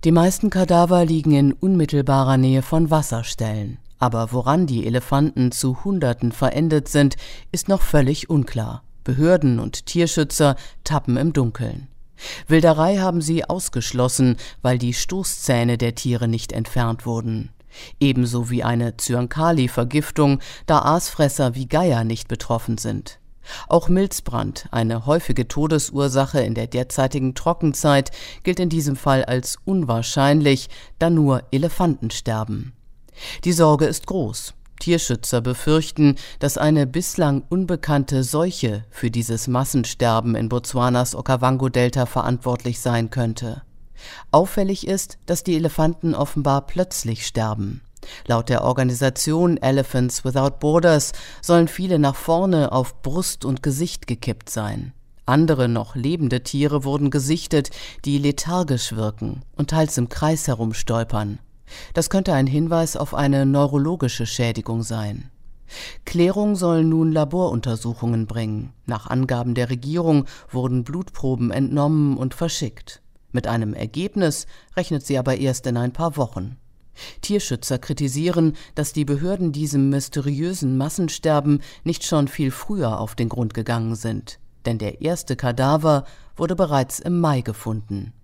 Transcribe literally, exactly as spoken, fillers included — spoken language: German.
Die meisten Kadaver liegen in unmittelbarer Nähe von Wasserstellen. Aber woran die Elefanten zu Hunderten verendet sind, ist noch völlig unklar. Behörden und Tierschützer tappen im Dunkeln. Wilderei haben sie ausgeschlossen, weil die Stoßzähne der Tiere nicht entfernt wurden. Ebenso wie eine Zyankali-Vergiftung, da Aasfresser wie Geier nicht betroffen sind. Auch Milzbrand, eine häufige Todesursache in der derzeitigen Trockenzeit, gilt in diesem Fall als unwahrscheinlich, da nur Elefanten sterben. Die Sorge ist groß. Tierschützer befürchten, dass eine bislang unbekannte Seuche für dieses Massensterben in Botswanas Okavango-Delta verantwortlich sein könnte. Auffällig ist, dass die Elefanten offenbar plötzlich sterben. Laut der Organisation Elephants Without Borders sollen viele nach vorne auf Brust und Gesicht gekippt sein. Andere noch lebende Tiere wurden gesichtet, die lethargisch wirken und teils im Kreis herumstolpern. Das könnte ein Hinweis auf eine neurologische Schädigung sein. Klärung soll nun Laboruntersuchungen bringen. Nach Angaben der Regierung wurden Blutproben entnommen und verschickt. Mit einem Ergebnis rechnet sie aber erst in ein paar Wochen. Tierschützer kritisieren, dass die Behörden diesem mysteriösen Massensterben nicht schon viel früher auf den Grund gegangen sind. Denn der erste Kadaver wurde bereits im Mai gefunden.